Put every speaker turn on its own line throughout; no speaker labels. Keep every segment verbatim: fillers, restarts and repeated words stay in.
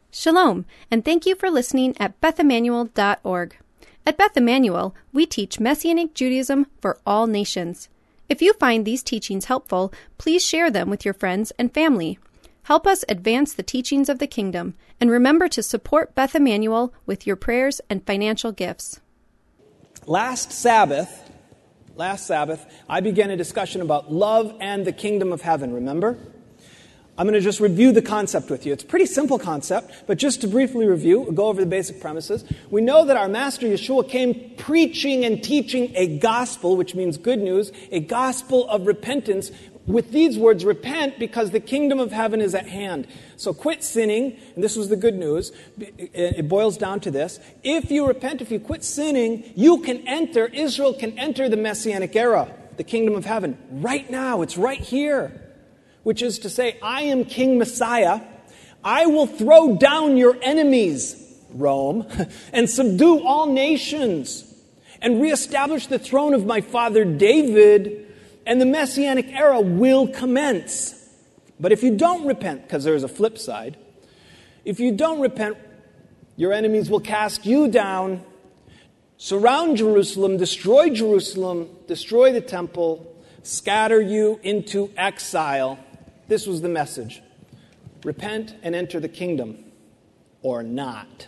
Shalom, and thank you for listening at beth emmanuel dot org. At Beth Emmanuel, we teach Messianic Judaism for all nations. If you find these teachings helpful, please share them with your friends and family. Help us advance the teachings of the kingdom, and remember to support Beth Emmanuel with your prayers and financial gifts.
Last Sabbath, last Sabbath, I began a discussion about love and the kingdom of heaven, remember? I'm going to just review the concept with you. It's a pretty simple concept, but just to briefly review, we'll go over the basic premises. We know that our Master Yeshua came preaching and teaching a gospel, which means good news, a gospel of repentance. With these words, repent because the kingdom of heaven is at hand. So quit sinning, and this was the good news. It boils down to this. If you repent, if you quit sinning, you can enter, Israel can enter the Messianic era, the kingdom of heaven. Right now, it's right here. Which is to say, I am King Messiah. I will throw down your enemies, Rome, and subdue all nations, and reestablish the throne of my father David, and the Messianic era will commence. But if you don't repent, because there's a flip side, if you don't repent, your enemies will cast you down, surround Jerusalem, destroy Jerusalem, destroy the temple, scatter you into exile. This was the message. Repent and enter the kingdom, or not.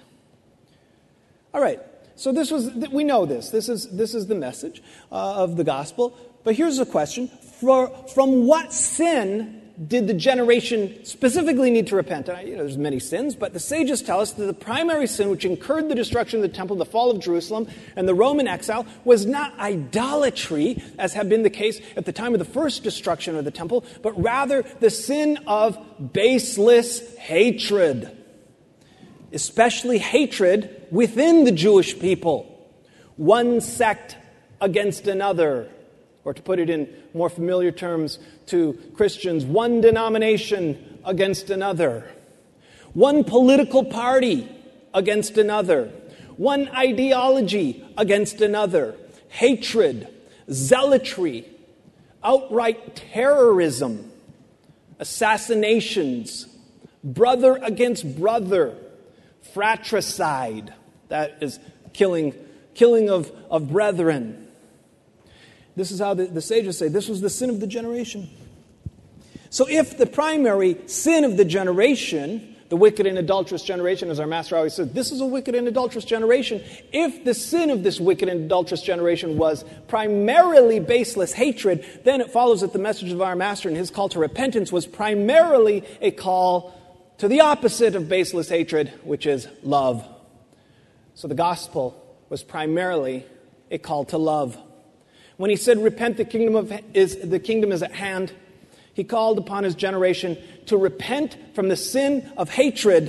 All right. So this was, we know this. This is this is the message uh, of the gospel. But here's a question. For, from what sin did the generation specifically need to repent? And I, you know, there's many sins, but the sages tell us that the primary sin which incurred the destruction of the temple, the fall of Jerusalem, and the Roman exile was not idolatry, as had been the case at the time of the first destruction of the temple, but rather the sin of baseless hatred, especially hatred within the Jewish people, one sect against another. Or to put it in more familiar terms to Christians, one denomination against another. One political party against another. One ideology against another. Hatred, zealotry, outright terrorism, assassinations, brother against brother, fratricide, that is killing, killing of, of brethren. This is how the, the sages say, this was the sin of the generation. So if the primary sin of the generation, the wicked and adulterous generation, as our Master always said, this is a wicked and adulterous generation. If the sin of this wicked and adulterous generation was primarily baseless hatred, then it follows that the message of our Master and his call to repentance was primarily a call to the opposite of baseless hatred, which is love. So the gospel was primarily a call to love. When he said, repent, the kingdom of is the kingdom is at hand, he called upon his generation to repent from the sin of hatred,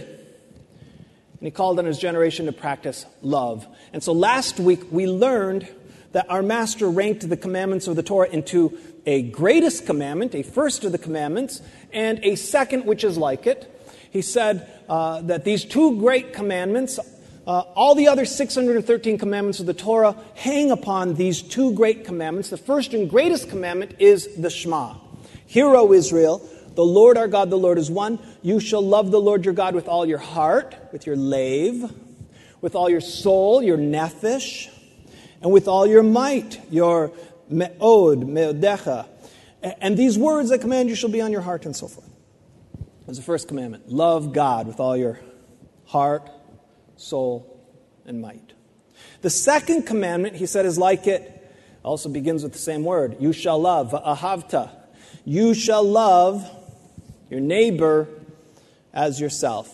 and he called on his generation to practice love. And so last week we learned that our Master ranked the commandments of the Torah into a greatest commandment, a first of the commandments, and a second which is like it. He said uh, that these two great commandments, Uh, all the other six hundred thirteen commandments of the Torah hang upon these two great commandments. The first and greatest commandment is the Shema. Hear, O Israel, the Lord our God, the Lord is one. You shall love the Lord your God with all your heart, with your lave, with all your soul, your nephesh, and with all your might, your me'od, me'odecha. And these words I command you shall be on your heart, and so forth. That's the first commandment. Love God with all your heart, soul, and might. The second commandment, he said, is like it. Also begins with the same word. You shall love, ahavta. You shall love your neighbor as yourself.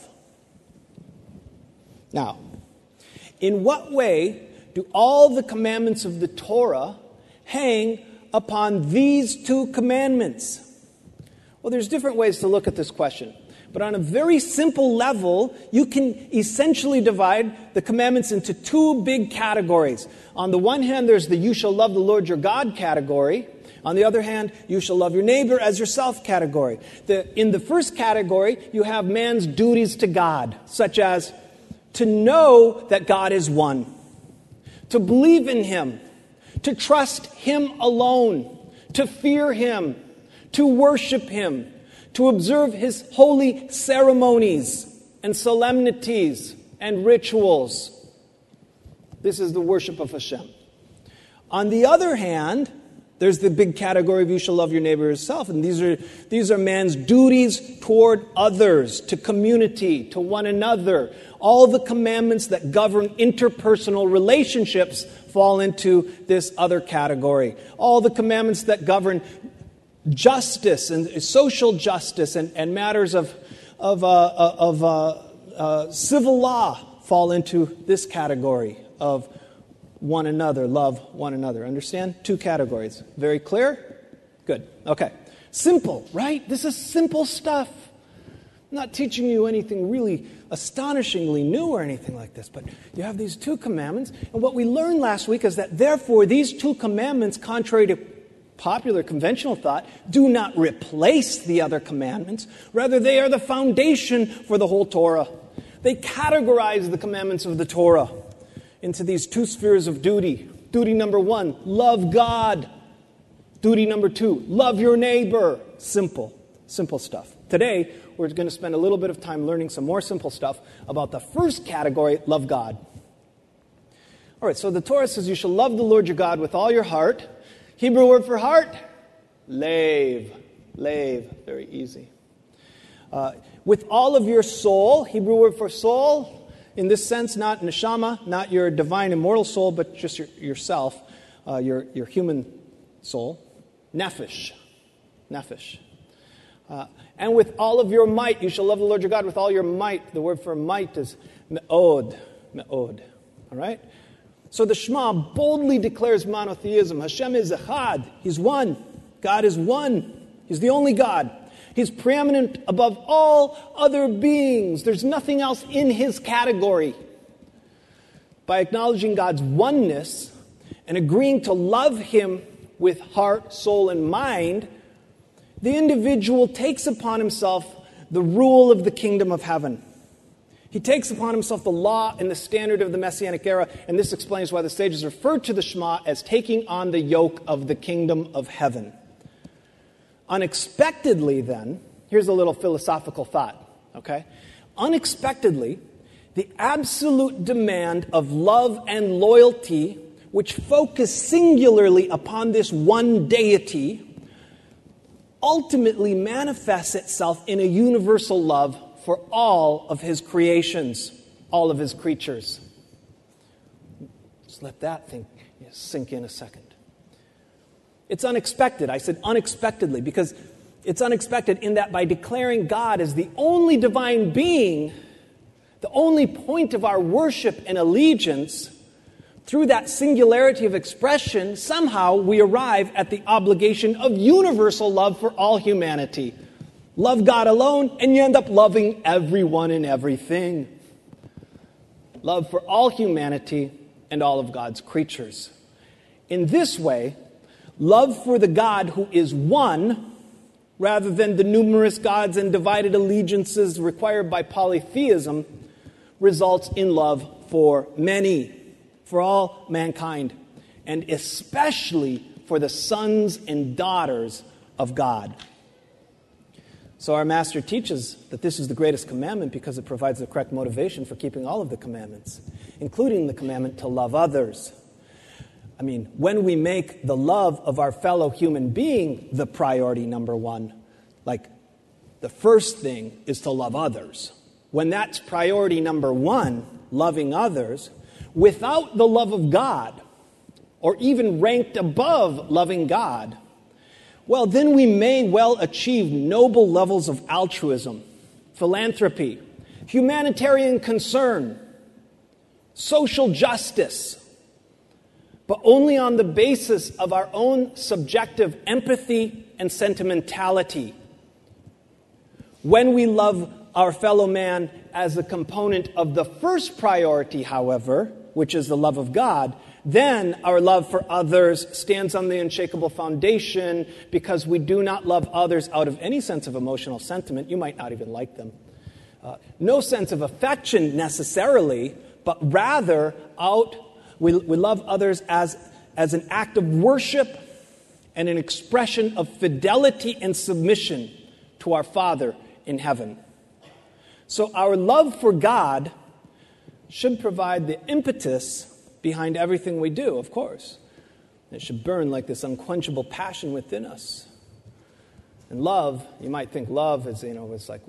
Now, in what way do all the commandments of the Torah hang upon these two commandments? Well, there's different ways to look at this question. But on a very simple level, you can essentially divide the commandments into two big categories. On the one hand, there's the you shall love the Lord your God category. On the other hand, you shall love your neighbor as yourself category. The, in the first category, you have man's duties to God, such as to know that God is one, to believe in him, to trust him alone, to fear him, to worship him, to observe his holy ceremonies, and solemnities and rituals. This is the worship of Hashem. On the other hand, there's the big category of you shall love your neighbor as yourself. And these are, these are man's duties toward others, to community, to one another. All the commandments that govern interpersonal relationships fall into this other category. All the commandments that govern justice and social justice and, and matters of, of, uh, of uh, uh, civil law fall into this category of one another, love one another. Understand? Two categories. Very clear? Good. Okay. Simple, right? This is simple stuff. I'm not teaching you anything really astonishingly new or anything like this, but you have these two commandments, and what we learned last week is that therefore these two commandments, contrary to popular conventional thought, do not replace the other commandments. Rather, they are the foundation for the whole Torah. They categorize the commandments of the Torah into these two spheres of duty. Duty number one, love God. Duty number two, love your neighbor. Simple, simple stuff. Today, we're going to spend a little bit of time learning some more simple stuff about the first category, love God. All right, so the Torah says you shall love the Lord your God with all your heart. Hebrew word for heart, lave. Lave, very easy. Uh, with all of your soul, Hebrew word for soul, in this sense, not neshama, not your divine immortal soul, but just your, yourself, uh, your, your human soul. Nephesh. Nephesh. Uh, and with all of your might, you shall love the Lord your God with all your might. The word for might is me'od. Me'od. All right? So the Shema boldly declares monotheism. Hashem is echad. He's one. God is one. He's the only God. He's preeminent above all other beings. There's nothing else in his category. By acknowledging God's oneness and agreeing to love him with heart, soul, and mind, the individual takes upon himself the rule of the kingdom of heaven. He takes upon himself the law and the standard of the Messianic era, and this explains why the sages referred to the Shema as taking on the yoke of the kingdom of heaven. Unexpectedly, then, here's a little philosophical thought, okay? Unexpectedly, the absolute demand of love and loyalty, which focus singularly upon this one deity, ultimately manifests itself in a universal love for all of his creations, all of his creatures. Just let that thing sink in a second. It's unexpected. I said unexpectedly because it's unexpected in that by declaring God as the only divine being, the only point of our worship and allegiance, through that singularity of expression, somehow we arrive at the obligation of universal love for all humanity. Love God alone, and you end up loving everyone and everything. Love for all humanity and all of God's creatures. In this way, love for the God who is one, rather than the numerous gods and divided allegiances required by polytheism, results in love for many, for all mankind, and especially for the sons and daughters of God. So our Master teaches that this is the greatest commandment because it provides the correct motivation for keeping all of the commandments, including the commandment to love others. I mean, when we make the love of our fellow human being the priority number one, like the first thing is to love others. When that's priority number one, loving others, without the love of God, or even ranked above loving God, well, then we may well achieve noble levels of altruism, philanthropy, humanitarian concern, social justice, but only on the basis of our own subjective empathy and sentimentality. When we love our fellow man as a component of the first priority, however, which is the love of God, then our love for others stands on the unshakable foundation because we do not love others out of any sense of emotional sentiment. You might not even like them. Uh, no sense of affection necessarily, but rather out we, we love others as, as an act of worship and an expression of fidelity and submission to our Father in heaven. So our love for God should provide the impetus behind everything we do, of course. It should burn like this unquenchable passion within us. And love, you might think love is, you know, it's like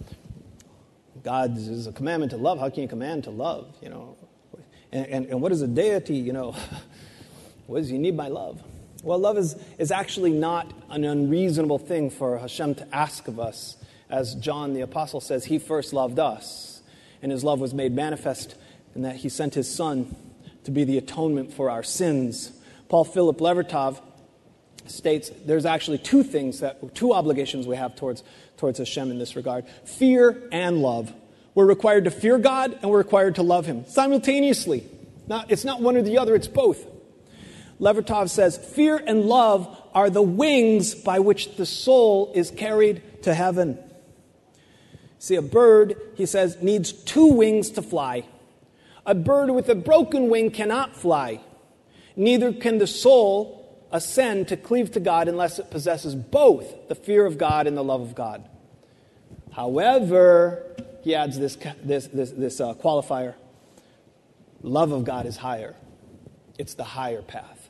God is a commandment to love. How can you command to love, you know? And, and, and what is a deity, you know? What is, you need my love? Well, love is, is actually not an unreasonable thing for Hashem to ask of us. As John the Apostle says, he first loved us, and his love was made manifest in that he sent his Son to be the atonement for our sins. Paul Philip Levertov states there's actually two things, that two obligations we have towards, towards Hashem in this regard. Fear and love. We're required to fear God, and we're required to love him simultaneously. Not, it's not one or the other, it's both. Levertov says, fear and love are the wings by which the soul is carried to heaven. See, a bird, he says, needs two wings to fly. A bird with a broken wing cannot fly. Neither can the soul ascend to cleave to God unless it possesses both the fear of God and the love of God. However, he adds this, this, this, this uh, qualifier, love of God is higher. It's the higher path.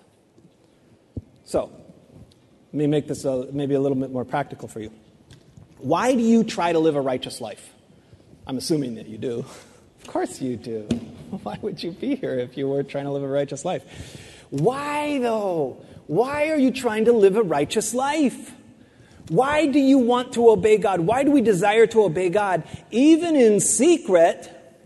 So, let me make this a, maybe a little bit more practical for you. Why do you try to live a righteous life? I'm assuming that you do. Of course you do. Why would you be here if you were trying to live a righteous life? Why, though? Why are you trying to live a righteous life? Why do you want to obey God? Why do we desire to obey God? Even in secret,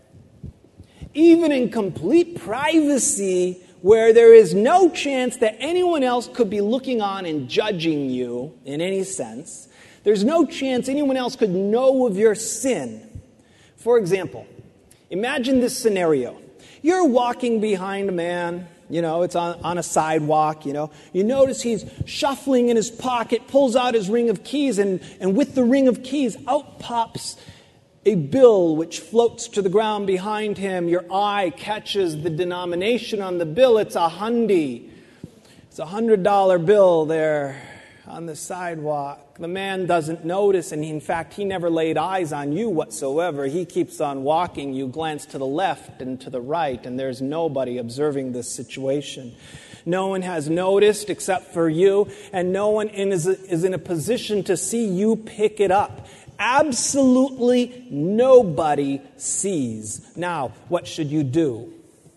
even in complete privacy, where there is no chance that anyone else could be looking on and judging you in any sense. There's no chance anyone else could know of your sin. For example, imagine this scenario. You're walking behind a man, you know, it's on, on a sidewalk, you know. You notice he's shuffling in his pocket, pulls out his ring of keys, and, and with the ring of keys, out pops a bill which floats to the ground behind him. Your eye catches the denomination on the bill. It's a hundy. It's a hundred dollar bill there on the sidewalk. The man doesn't notice, and in fact, he never laid eyes on you whatsoever. He keeps on walking. You glance to the left and to the right, and there's nobody observing this situation. No one has noticed except for you, and no one is, is in a position to see you pick it up. Absolutely nobody sees. Now, what should you do?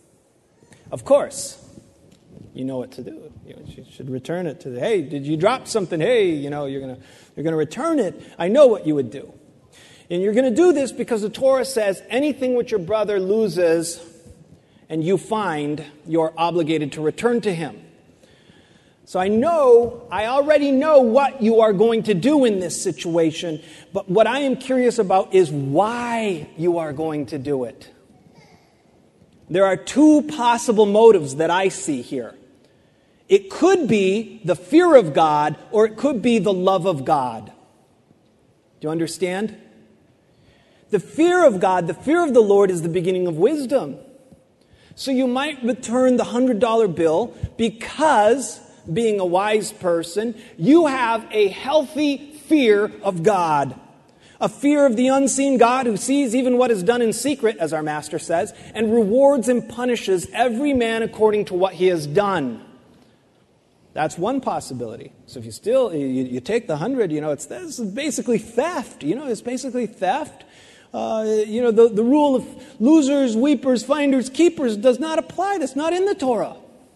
Of course, you know what to do. You should return it to the, hey, did you drop something? Hey, you know, you're going to you're going to return it. I know what you would do. And you're going to do this because the Torah says anything which your brother loses and you find, you're obligated to return to him. So I know, I already know what you are going to do in this situation, but what I am curious about is why you are going to do it. There are two possible motives that I see here. It could be the fear of God, or it could be the love of God. Do you understand? The fear of God, the fear of the Lord is the beginning of wisdom. So you might return the hundred dollar bill because, being a wise person, you have a healthy fear of God. A fear of the unseen God who sees even what is done in secret, as our master says, and rewards and punishes every man according to what he has done. That's one possibility. So if you still, you, you take the hundred, you know, it's this is basically theft. You know, it's basically theft. Uh, you know, the, the rule of losers, weepers, finders, keepers does not apply. That's not in the Torah.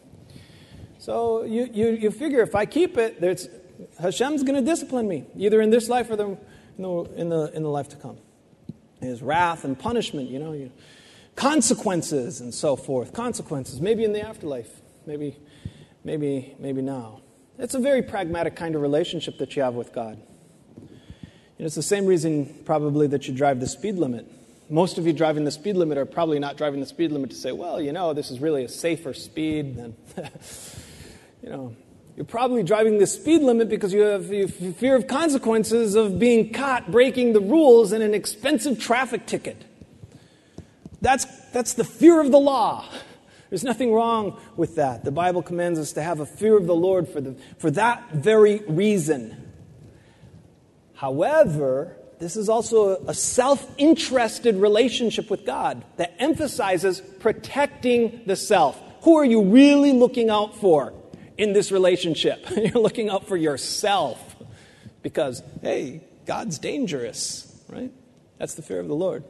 So you, you, you figure if I keep it, there's, Hashem's going to discipline me, either in this life or the, in, the, in, the, in the life to come. His wrath and punishment, you know, you, consequences and so forth. Consequences, maybe in the afterlife, maybe, maybe, maybe now. It's a very pragmatic kind of relationship that you have with God. And it's the same reason probably that you drive the speed limit. Most of you driving the speed limit are probably not driving the speed limit to say, well, you know, this is really a safer speed than, you know. You're probably driving the speed limit because you have you fear of consequences of being caught breaking the rules in an expensive traffic ticket. That's, that's the fear of the law. There's nothing wrong with that. The Bible commands us to have a fear of the Lord for, the, for that very reason. However, this is also a self-interested relationship with God that emphasizes protecting the self. Who are you really looking out for in this relationship? You're looking out for yourself because, hey, God's dangerous, right? That's the fear of the Lord.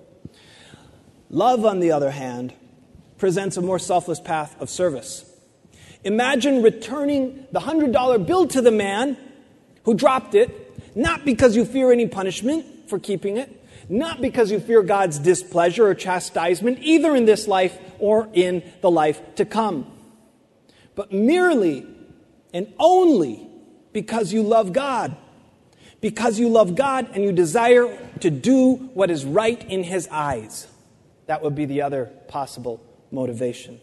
Love, on the other hand, presents a more selfless path of service. Imagine returning the one hundred dollar bill to the man who dropped it, not because you fear any punishment for keeping it, not because you fear God's displeasure or chastisement, either in this life or in the life to come, but merely and only because you love God. Because you love God and you desire to do what is right in His eyes. That would be the other possible motivation.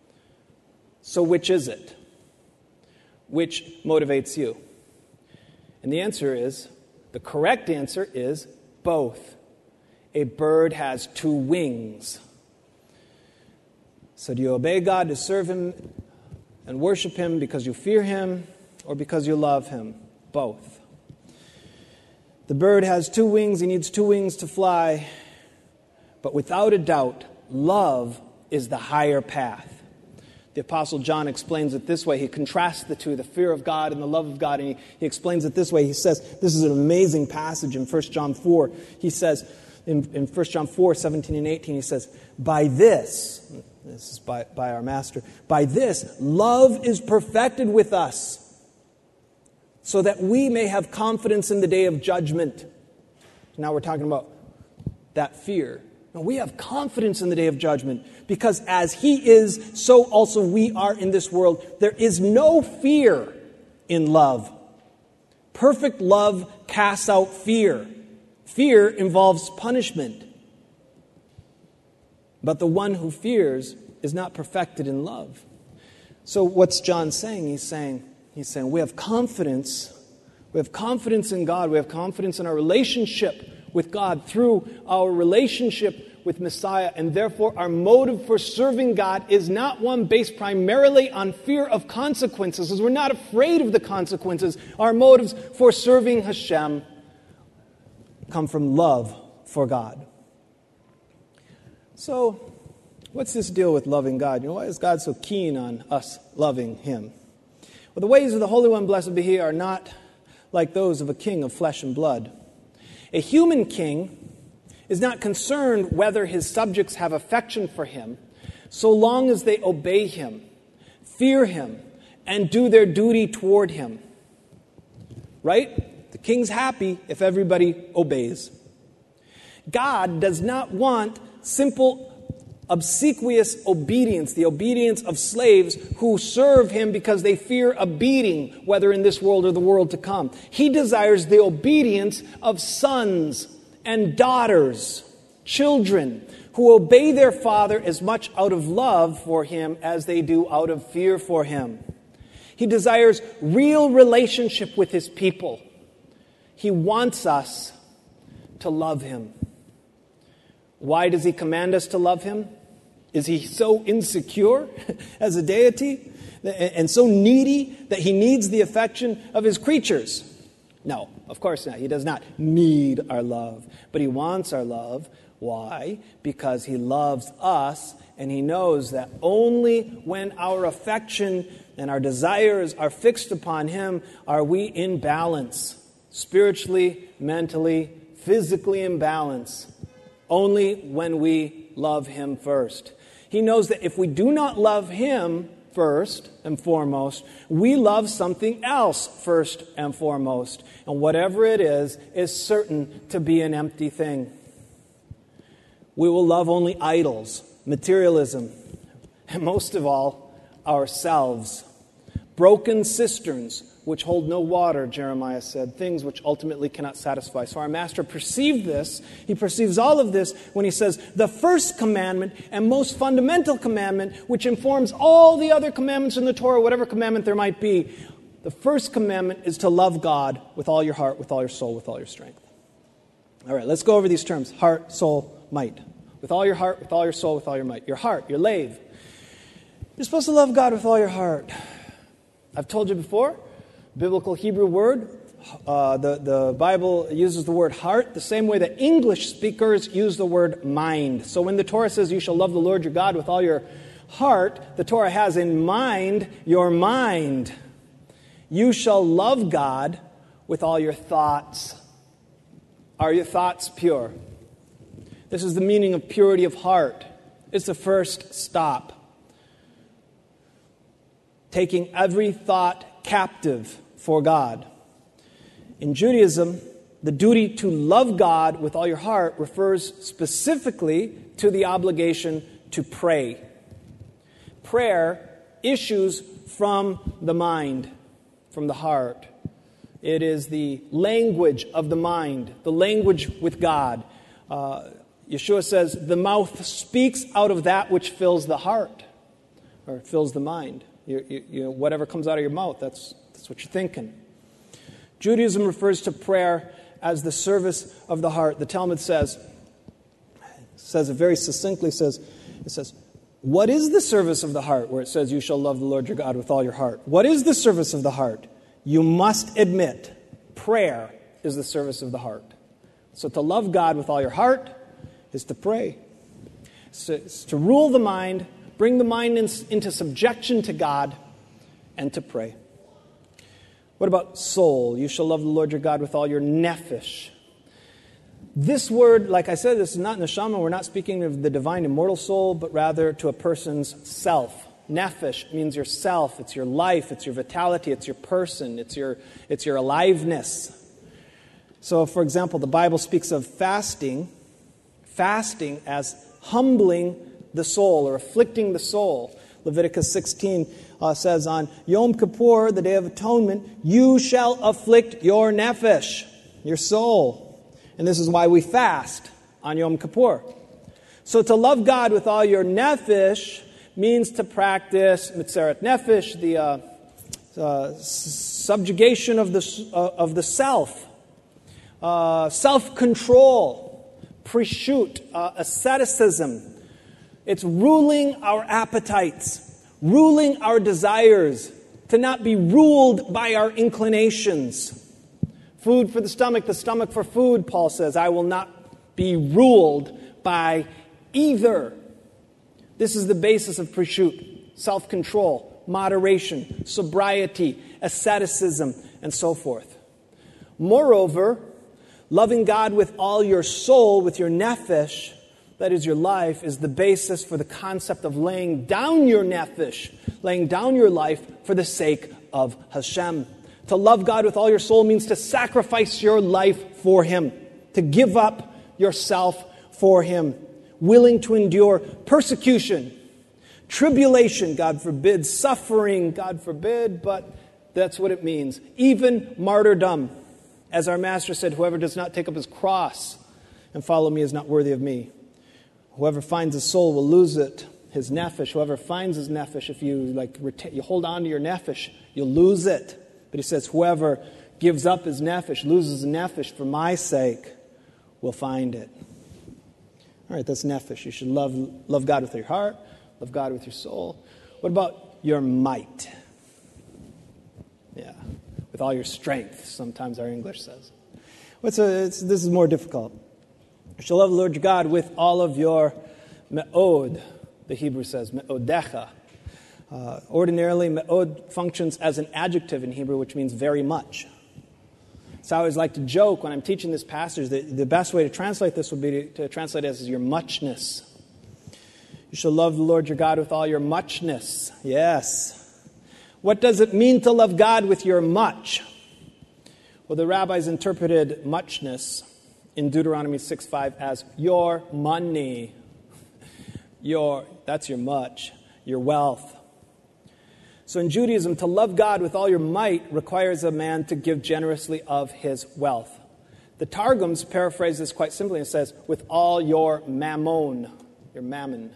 So which is it? Which motivates you? And the answer is, the correct answer is both. A bird has two wings. So do you obey God to serve Him and worship Him because you fear Him or because you love Him? Both. The bird has two wings. He needs two wings to fly. But without a doubt, love is the higher path. The Apostle John explains it this way. He contrasts the two, the fear of God and the love of God. And he, he explains it this way. He says, this is an amazing passage in First John four. He says, in, in First John four, seventeen and eighteen, he says, by this, this is by, by our Master, by this, love is perfected with us, so that we may have confidence in the day of judgment. Now we're talking about that fear. No, we have confidence in the day of judgment because as He is, so also we are in this world. There is no fear in love. Perfect love casts out fear. Fear involves punishment. But the one who fears is not perfected in love. So what's John saying? He's saying, He's saying we have confidence. We have confidence in God. We have confidence in our relationship with God through our relationship with Messiah. And therefore, our motive for serving God is not one based primarily on fear of consequences, as we're not afraid of the consequences. Our motives for serving Hashem come from love for God. So, what's this deal with loving God? You know, why is God so keen on us loving Him? Well, the ways of the Holy One, blessed be He, are not like those of a king of flesh and blood. A human king is not concerned whether his subjects have affection for him, so long as they obey him, fear him, and do their duty toward him. Right? The king's happy if everybody obeys. God does not want simple obsequious obedience, the obedience of slaves who serve Him because they fear a beating, whether in this world or the world to come. He desires the obedience of sons and daughters, children, who obey their father as much out of love for Him as they do out of fear for Him. He desires real relationship with His people. He wants us to love Him. Why does He command us to love Him? Is He so insecure as a deity and so needy that He needs the affection of His creatures? No, of course not. He does not need our love, but He wants our love. Why? Because He loves us, and He knows that only when our affection and our desires are fixed upon Him are we in balance, spiritually, mentally, physically in balance. Only when we love Him first. He knows that if we do not love Him first and foremost, we love something else first and foremost. And whatever it is, is certain to be an empty thing. We will love only idols, materialism, and most of all, ourselves. Broken cisterns, which hold no water, Jeremiah said, things which ultimately cannot satisfy. So our Master perceived this. He perceives all of this when he says, the first commandment and most fundamental commandment, which informs all the other commandments in the Torah, whatever commandment there might be, the first commandment is to love God with all your heart, with all your soul, with all your strength. All right, let's go over these terms. Heart, soul, might. With all your heart, with all your soul, with all your might. Your heart, your lave. You're supposed to love God with all your heart. I've told you before, biblical Hebrew word, uh, the, the Bible uses the word heart the same way that English speakers use the word mind. So when the Torah says you shall love the Lord your God with all your heart, the Torah has in mind your mind. You shall love God with all your thoughts. Are your thoughts pure? This is the meaning of purity of heart. It's the first stop. Taking every thought captive for God. In Judaism, the duty to love God with all your heart refers specifically to the obligation to pray. Prayer issues from the mind, from the heart. It is the language of the mind, the language with God. Uh, Yeshua says, the mouth speaks out of that which fills the heart, or fills the mind. You, you, you know, whatever comes out of your mouth, that's, that's what you're thinking. Judaism refers to prayer as the service of the heart. The Talmud says, says it very succinctly, says, it says, what is the service of the heart? Where it says, you shall love the Lord your God with all your heart. What is the service of the heart? You must admit, prayer is the service of the heart. So to love God with all your heart is to pray. It's to, it's to rule the mind, bring the mind in, into subjection to God, and to pray. What about soul? You shall love the Lord your God with all your nephesh. This word, like I said, this is not neshama. We're not speaking of the divine immortal soul, but rather to a person's self. Nephesh means your self. It's your life. It's your vitality. It's your person. It's your, it's your aliveness. So, for example, the Bible speaks of fasting, fasting as humbling the soul or afflicting the soul. Leviticus sixteen uh, says on Yom Kippur, the Day of Atonement, you shall afflict your nephesh, your soul. And this is why we fast on Yom Kippur. So to love God with all your nephesh means to practice mitzeret nefesh, the uh, uh, subjugation of the, uh, of the self, uh, self-control, preshut, uh, asceticism. It's ruling our appetites, ruling our desires, to not be ruled by our inclinations. Food for the stomach, the stomach for food, Paul says. I will not be ruled by either. This is the basis of preshut, self-control, moderation, sobriety, asceticism, and so forth. Moreover, loving God with all your soul, with your nephesh, that is your life, is the basis for the concept of laying down your nephesh, laying down your life for the sake of Hashem. To love God with all your soul means to sacrifice your life for Him, to give up yourself for Him, willing to endure persecution, tribulation, God forbid, suffering, God forbid, but that's what it means. Even martyrdom. As our Master said, whoever does not take up his cross and follow me is not worthy of me. Whoever finds his soul will lose it, his nephesh. Whoever finds his nephesh, if you like, reta- you hold on to your nephesh, you'll lose it. But he says, whoever gives up his nephesh, loses his nephesh for my sake, will find it. All right, that's nephesh. You should love, love God with your heart, love God with your soul. What about your might? Yeah, with all your strength, sometimes our English says. What's a, it's, this is more difficult. You shall love the Lord your God with all of your me'od, the Hebrew says, me'odecha. Uh, ordinarily, me'od functions as an adjective in Hebrew, which means very much. So I always like to joke when I'm teaching this passage that the best way to translate this would be to, to translate it as your muchness. You shall love the Lord your God with all your muchness. Yes. What does it mean to love God with your much? Well, the rabbis interpreted muchness in Deuteronomy six five as your money. Your, that's your much, your wealth. So in Judaism, to love God with all your might requires a man to give generously of his wealth. The Targums paraphrase this quite simply and says, with all your mammon, your mammon.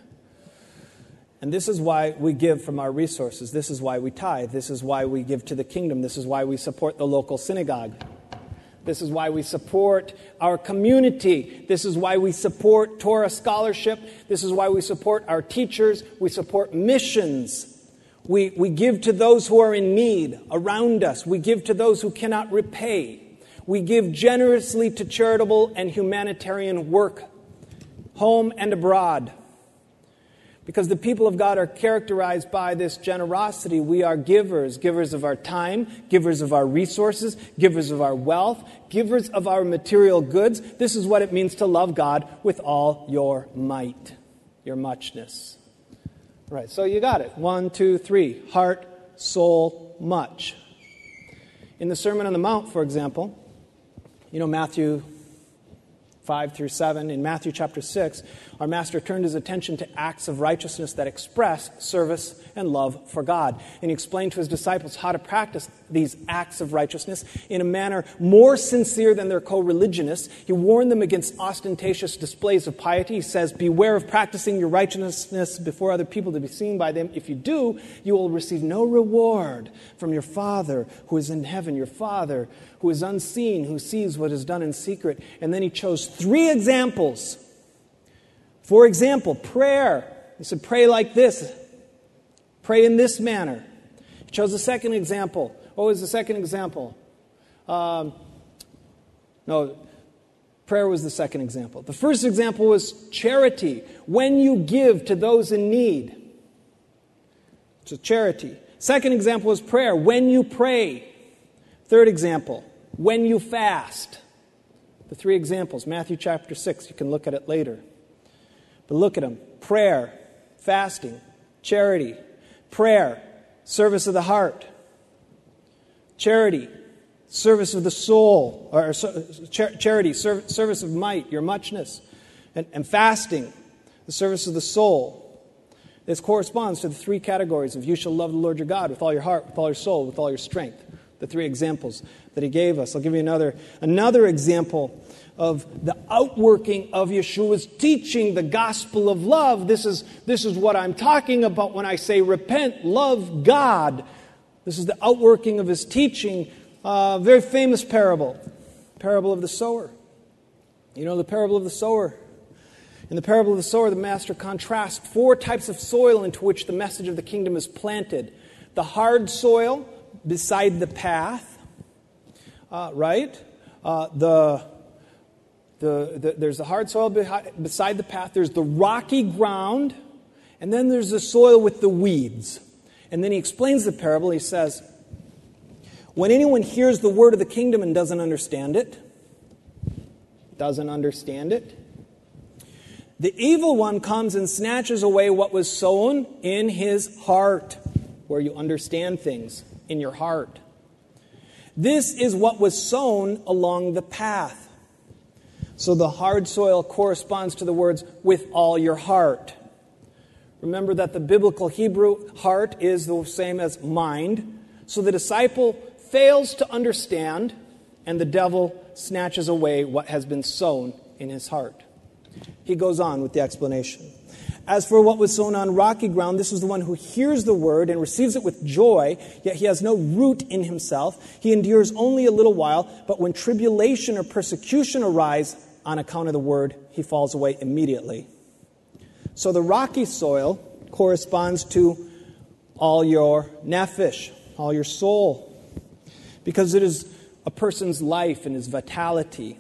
And this is why we give from our resources. This is why we tithe. This is why we give to the kingdom. This is why we support the local synagogue. This is why we support our community. This is why we support Torah scholarship. This is why we support our teachers. We support missions. We, we give to those who are in need around us. We give to those who cannot repay. We give generously to charitable and humanitarian work, home and abroad. Because the people of God are characterized by this generosity. We are givers, givers of our time, givers of our resources, givers of our wealth, givers of our material goods. This is what it means to love God with all your might, your muchness. Right, so you got it. One, two, three. Heart, soul, much. In the Sermon on the Mount, for example, you know Matthew five through seven. In Matthew chapter six, our Master turned his attention to acts of righteousness that express service and love for God. And he explained to his disciples how to practice these acts of righteousness in a manner more sincere than their co-religionists. He warned them against ostentatious displays of piety. He says, beware of practicing your righteousness before other people to be seen by them. If you do, you will receive no reward from your Father who is in heaven, your Father who is unseen, who sees what is done in secret. And then he chose three examples. For example, prayer. He said, pray like this. Pray in this manner. He chose a second example. What was the second example? Um, no, prayer was the second example. The first example was charity. When you give to those in need. So charity. Second example was prayer. When you pray. Third example, when you fast. The three examples, Matthew chapter six, you can look at it later. But look at them. Prayer, fasting, charity. Prayer, service of the heart. Charity, service of the soul. Or char- charity, ser- service of might, your muchness. And, and fasting, the service of the soul. This corresponds to the three categories of you shall love the Lord your God with all your heart, with all your soul, with all your strength. The three examples that he gave us. I'll give you another, another example of the outworking of Yeshua's teaching, the gospel of love. This is, this is what I'm talking about when I say repent, love God. This is the outworking of his teaching. Uh, very famous parable, parable of the sower. You know the parable of the sower. In the parable of the sower, the Master contrasts four types of soil into which the message of the kingdom is planted. The hard soil beside the path, uh, right? Uh, the, the, the there's the hard soil behind, beside the path. There's the rocky ground, and then there's the soil with the weeds. And then he explains the parable. He says, when anyone hears the word of the kingdom and doesn't understand it, doesn't understand it, the evil one comes and snatches away what was sown in his heart, where you understand things. In your heart. This is what was sown along the path. So the hard soil corresponds to the words, with all your heart. Remember that the biblical Hebrew heart is the same as mind. So the disciple fails to understand, and the devil snatches away what has been sown in his heart. He goes on with the explanation. As for what was sown on rocky ground, this is the one who hears the word and receives it with joy, yet he has no root in himself. He endures only a little while, but when tribulation or persecution arise on account of the word, he falls away immediately. So the rocky soil corresponds to all your nephesh, all your soul, because it is a person's life and his vitality.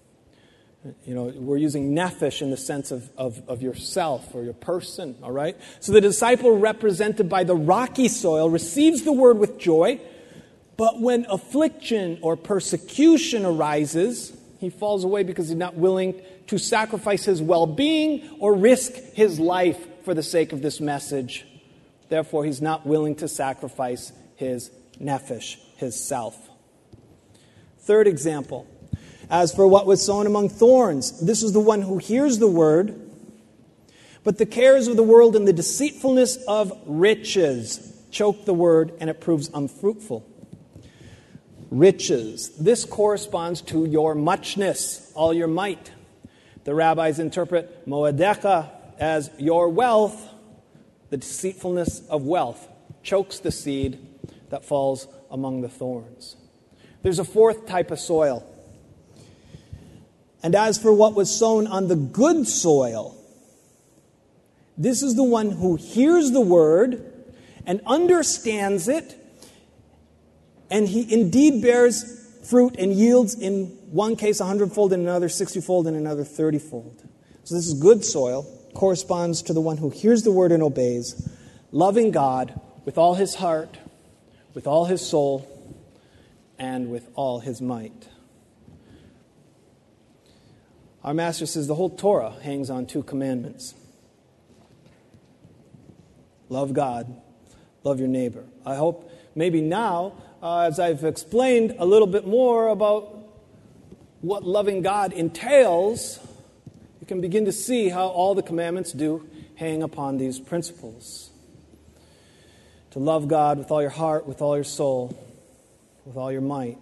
You know, we're using nephesh in the sense of, of, of yourself or your person, all right? So the disciple represented by the rocky soil receives the word with joy, but when affliction or persecution arises, he falls away because he's not willing to sacrifice his well-being or risk his life for the sake of this message. Therefore, he's not willing to sacrifice his nephesh, his self. Third example. As for what was sown among thorns, this is the one who hears the word, but the cares of the world and the deceitfulness of riches choke the word, and it proves unfruitful. Riches. This corresponds to your muchness, all your might. The rabbis interpret moedecha as your wealth. The deceitfulness of wealth chokes the seed that falls among the thorns. There's a fourth type of soil. And as for what was sown on the good soil, this is the one who hears the word and understands it, and he indeed bears fruit and yields in one case a hundredfold, in another sixtyfold, in another thirtyfold. So this is good soil, corresponds to the one who hears the word and obeys, loving God with all his heart, with all his soul, and with all his might. Our Master says the whole Torah hangs on two commandments. Love God, love your neighbor. I hope maybe now, uh, as I've explained a little bit more about what loving God entails, you can begin to see how all the commandments do hang upon these principles. To love God with all your heart, with all your soul, with all your might.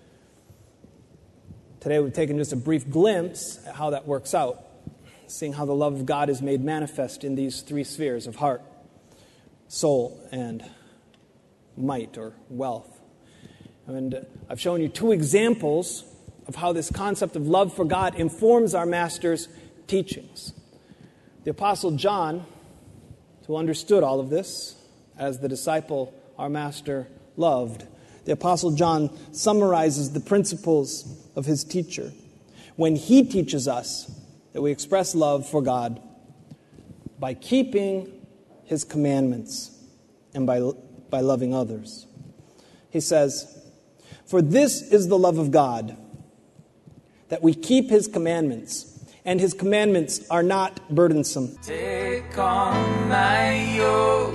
Today we've taken just a brief glimpse at how that works out, seeing how the love of God is made manifest in these three spheres of heart, soul, and might or wealth. And I've shown you two examples of how this concept of love for God informs our Master's teachings. The Apostle John, who understood all of this as the disciple our Master loved, the Apostle John summarizes the principles of his teacher when he teaches us that we express love for God by keeping his commandments and by, by loving others. He says, "For this is the love of God, that we keep his commandments, and his commandments are not burdensome."
Take on my yoke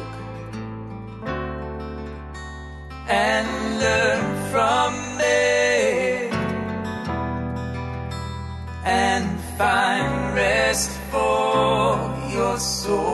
and learn from me, and find rest for your soul.